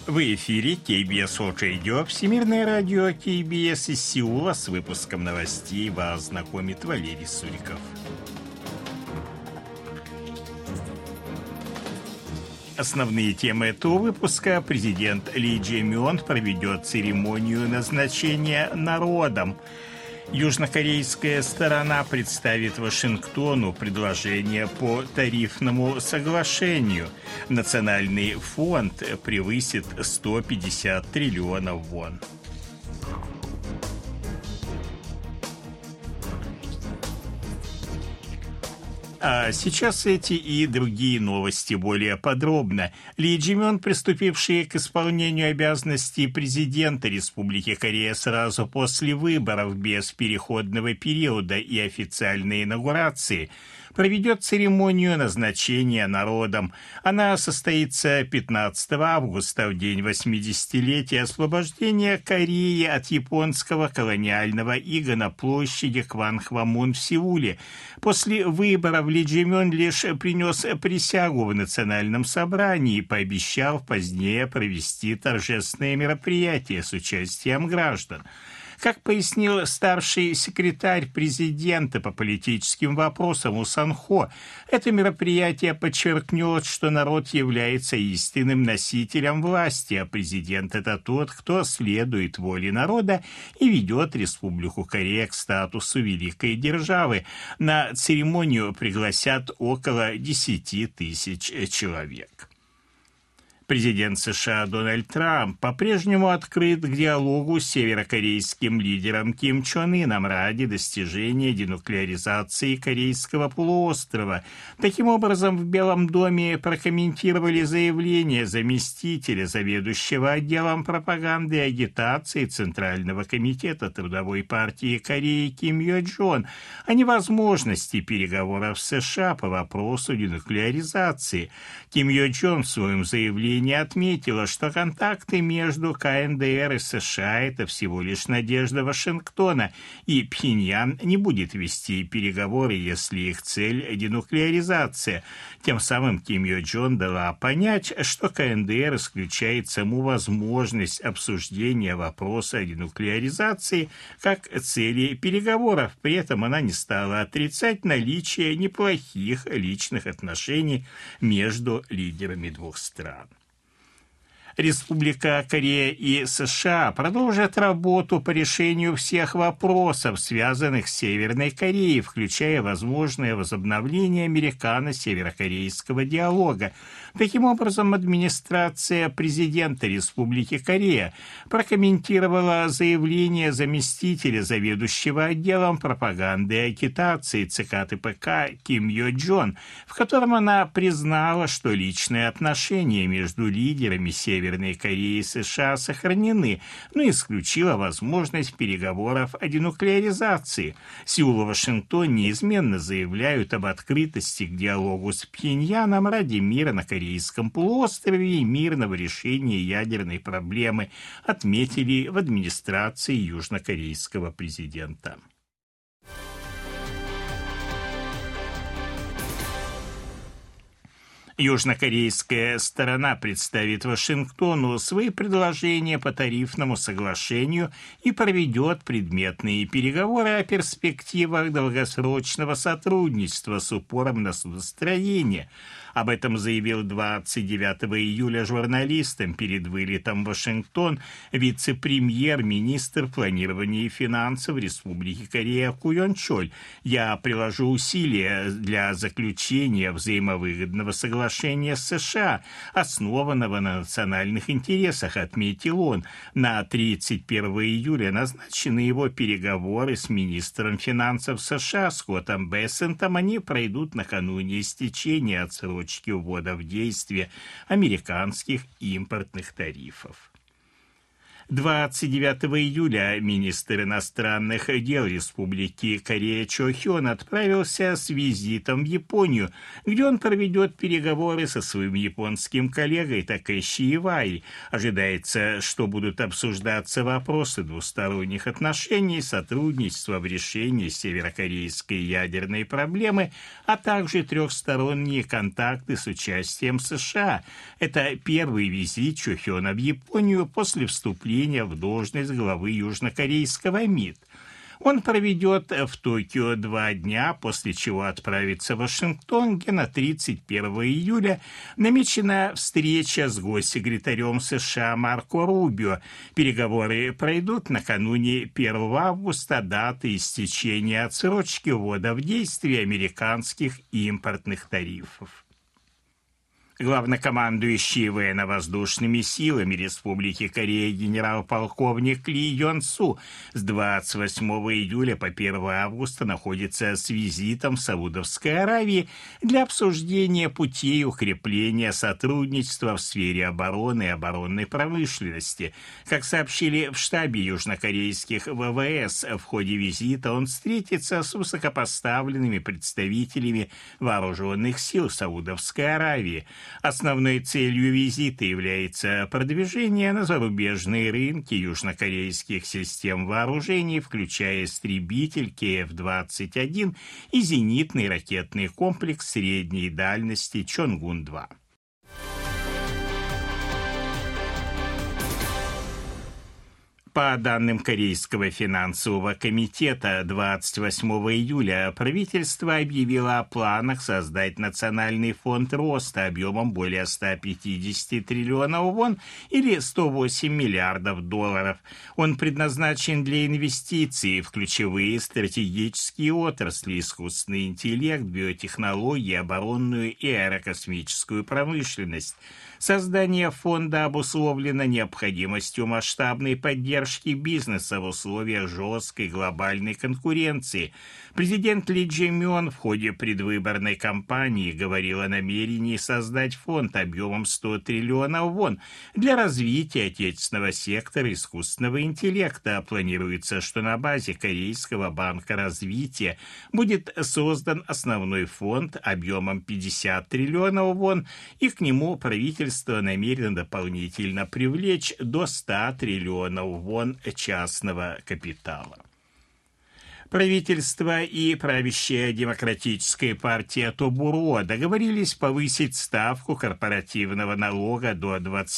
В эфире KBS World Radio, Всемирное радио KBS из Сеула. С выпуском новостей вас знакомит Валерий Суриков. Основные темы этого выпуска. Президент Ли Чжэ Мён проведет церемонию назначения народом. Южнокорейская сторона представит Вашингтону предложение по тарифному соглашению. Национальный фонд превысит 150 триллионов вон. А сейчас эти и другие новости более подробно. Ли Чжэ Мён, приступивший к исполнению обязанностей президента Республики Корея сразу после выборов без переходного периода и официальной инаугурации, проведет церемонию назначения народом. Она состоится 15 августа, в день 80-летия освобождения Кореи от японского колониального ига на площади Кванхвамун в Сеуле. После выборов Ли Чжэ Мён лишь принес присягу в национальном собрании и пообещал позднее провести торжественное мероприятие с участием граждан. Как пояснил старший секретарь президента по политическим вопросам У Сан Хо, это мероприятие подчеркнет, что народ является истинным носителем власти, а президент – это тот, кто следует воле народа и ведет Республику Корея к статусу великой державы. На церемонию пригласят около 10 тысяч человек. Президент США Дональд Трамп по-прежнему открыт к диалогу с северокорейским лидером Ким Чен Ыном ради достижения денуклеаризации Корейского полуострова. Таким образом, в Белом доме прокомментировали заявление заместителя заведующего отделом пропаганды и агитации Центрального комитета Трудовой партии Кореи Ким Йо Джон о невозможности переговоров с США по вопросу денуклеаризации. Ким Йо Джон в своем заявлении отметила, что контакты между КНДР и США – это всего лишь надежда Вашингтона, и Пхеньян не будет вести переговоры, если их цель – денуклеаризация. Тем самым Ким Йо Джон дала понять, что КНДР исключает саму возможность обсуждения вопроса о денуклеаризации как цели переговоров. При этом она не стала отрицать наличие неплохих личных отношений между лидерами двух стран. Республика Корея и США продолжат работу по решению всех вопросов, связанных с Северной Кореей, включая возможное возобновление американо-северокорейского диалога. Таким образом, администрация президента Республики Корея прокомментировала заявление заместителя заведующего отделом пропаганды и агитации ЦК ТПК Ким Йо Джон, в котором она признала, что личные отношения между лидерами Северной Кореи и США сохранены, но исключила возможность переговоров о денуклеаризации. Сеул и Вашингтон неизменно заявляют об открытости к диалогу с Пхеньяном ради мира на Корейском полуострове и мирного решения ядерной проблемы, отметили в администрации южнокорейского президента. Южнокорейская сторона представит Вашингтону свои предложения по тарифному соглашению и проведет предметные переговоры о перспективах долгосрочного сотрудничества с упором на судостроение. Об этом заявил 29 июля журналистам перед вылетом в Вашингтон вице-премьер-министр планирования и финансов Республики Корея Ку Йон Чоль. «Я приложу усилия для заключения взаимовыгодного соглашения с США, основанного на национальных интересах», отметил он. На 31 июля назначены его переговоры с министром финансов США Скоттом Бессентом. Они пройдут накануне истечения отсрочки ввода в действие американских импортных тарифов. 29 июля министр иностранных дел Республики Корея Чо Хён отправился с визитом в Японию, где он проведет переговоры со своим японским коллегой Такэши Ивай. Ожидается, что будут обсуждаться вопросы двусторонних отношений, сотрудничества в решении северокорейской ядерной проблемы, а также трехсторонние контакты с участием США. Это первый визит Чо Хёна в Японию после вступления в должность главы южнокорейского МИД. Он проведет в Токио 2 дня, после чего отправится в Вашингтон, где на 31 июля намечена встреча с госсекретарем США Марко Рубио. Переговоры пройдут накануне 1 августа, даты истечения отсрочки ввода в действие американских импортных тарифов. Главнокомандующий военно-воздушными силами Республики Корея генерал-полковник Ли Йон Су с 28 июля по 1 августа находится с визитом в Саудовской Аравии для обсуждения путей укрепления сотрудничества в сфере обороны и оборонной промышленности. Как сообщили в штабе южнокорейских ВВС, в ходе визита он встретится с высокопоставленными представителями вооруженных сил Саудовской Аравии. Основной целью визита является продвижение на зарубежные рынки южнокорейских систем вооружений, включая истребитель КФ-21 и зенитный ракетный комплекс средней дальности Чонгун-2. По данным Корейского финансового комитета, 28 июля правительство объявило о планах создать национальный фонд роста объемом более 150 триллионов вон или 108 миллиардов долларов. Он предназначен для инвестиций в ключевые стратегические отрасли: искусственный интеллект, биотехнологии, оборонную и аэрокосмическую промышленность. Создание фонда обусловлено необходимостью масштабной поддержки бизнеса в условиях жесткой глобальной конкуренции. Президент Ли Джи Мён в ходе предвыборной кампании говорил о намерении создать фонд объемом 100 триллионов вон для развития отечественного сектора искусственного интеллекта. Планируется, что на базе Корейского банка развития будет создан основной фонд объемом 50 триллионов вон, и к нему правительство намерено дополнительно привлечь до 100 триллионов вон частного капитала. Правительство и правящая демократическая партия Тобуро договорились повысить ставку корпоративного налога до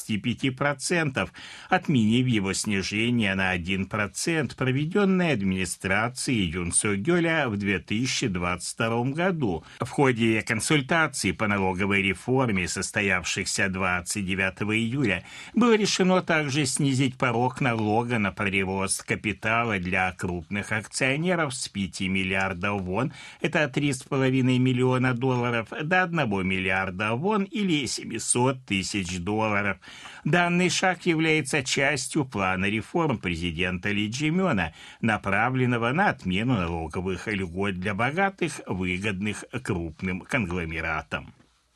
25%, отменив его снижение на 1%, проведенное администрацией Юн Сок Гёля в 2022 году. В ходе консультаций по налоговой реформе, состоявшихся 29 июля, было решено также снизить порог налога на перевоз капитала для крупных акционеров с 5 миллиардов вон, это 3,5 миллиона долларов, до 1 миллиарда вон или 700 тысяч долларов. Данный шаг является частью плана реформ президента Ли Джи Мёна, направленного на отмену налоговых льгот для богатых, выгодных крупным конгломератам.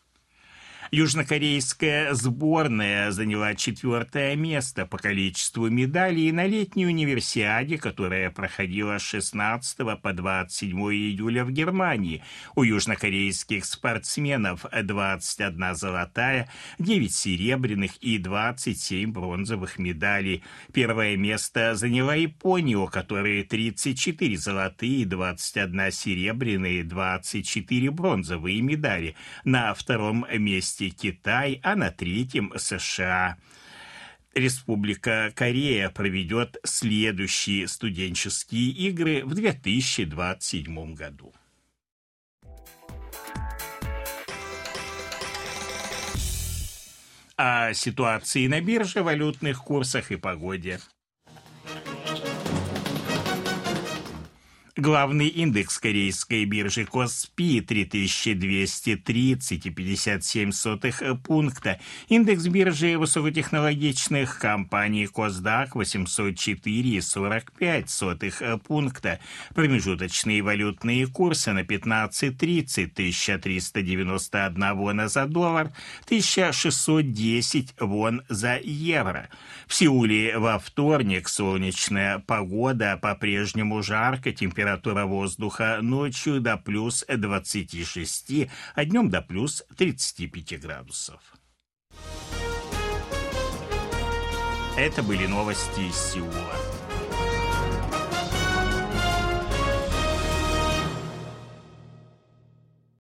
Южнокорейская сборная заняла 4-е место по количеству медалей на летней универсиаде, которая проходила с 16 по 27 июля в Германии. У южнокорейских спортсменов 21 золотая, 9 серебряных и 27 бронзовых медалей. Первое место заняла Япония, у которой 34 золотые, 21 серебряные и 24 бронзовые медали. На втором месте Китай, а на 3-м США. Республика Корея проведет следующие студенческие игры в 2027 году. О ситуации на бирже, валютных курсах и погоде. Главный индекс корейской биржи Коспи 3230,57 пункта. Индекс биржи высокотехнологичных компаний Косдак 804,45 пункта. Промежуточные валютные курсы на 15.30 1391 вона за доллар, 1610 вон за евро. В Сеуле во вторник солнечная погода, по-прежнему жарко, температура воздуха ночью до плюс 26, а днем до плюс 35 градусов. Это были новости из Сеула.